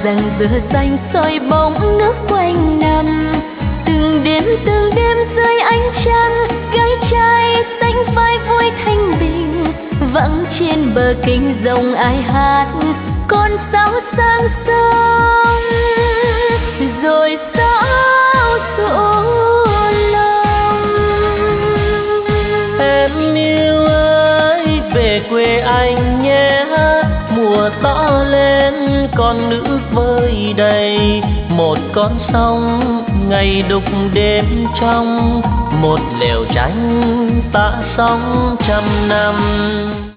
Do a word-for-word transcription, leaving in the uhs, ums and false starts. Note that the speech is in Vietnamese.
rằng dừa xanh soi bóng nước quanh năm. Từng đêm từng đêm dưới ánh trăng, gái trai xanh vai vui thanh bình, vắng trên bờ kênh rồng ai hát con sáo sang sông, rồi sáo rũ lòng. Em yêu ơi về quê anh nhé, mùa to lên con nước vơi đầy, một con sông ngày đục đêm trong, một lều tranh tạ sóng trăm năm.